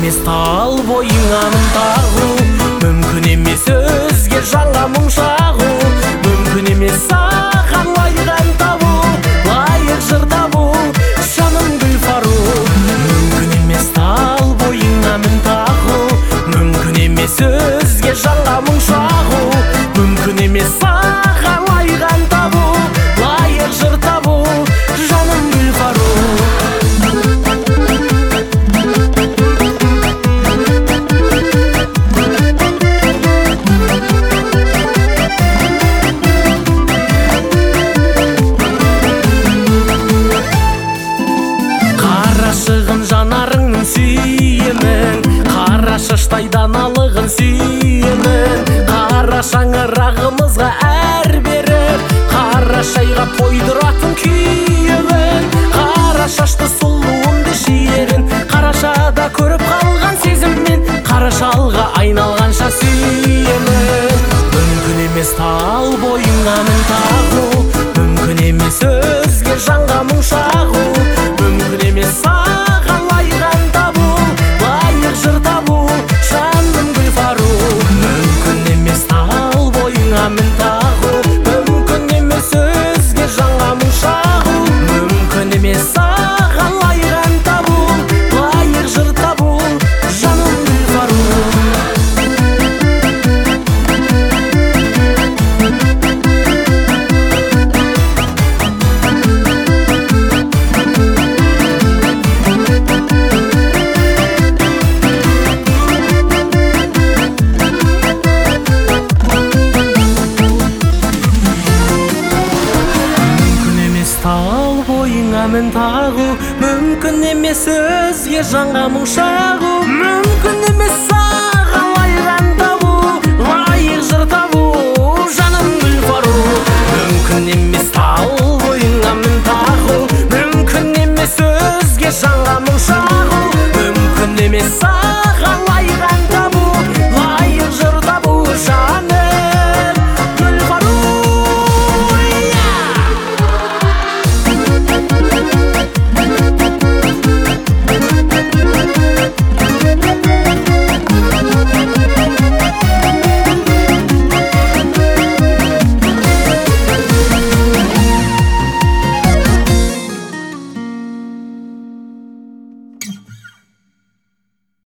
емес тал бойыңа мін тағу, мүмкін емес өзге жанға мұң шағу, мүмкін емес саған лайық ән табу, лайық жыр табу, жаным гүл фару. Мүмкін емес тал бойыңа мін тағу, мүмкін емес өзге жанға мұң шағу, мүмкін емес саған лайық ән табу, лайық жыр табу, жаным гүл фару. Қарашығын жанарыңның сүйемін, қара шаштай даналығын сүйемін, қара шаңырағымызға әр беріп, қара шайға тойдыратын күйемін, қара шашты сұлуымды жиерін, қарашада көріп қалған сезіммен, қара шалға айналғанша сүйемін. Мүмкін емес тал бойыңа мін тағу, мүмкін емес өзге жанға мұң шағу, мүмкін емес саған лайық ән табу, лайық жыр табу, жаным гүл фару. Мүмкін емес тал бойыңа мін тағу, мүмкін емес өзге жанға мұң шағу, мүмкін емес саған лайық ән табу, лайық жыр табу, жаным гүл фару. Тал бойыңа мін тағу, мүмкін емес өзге жанға мұң шағу.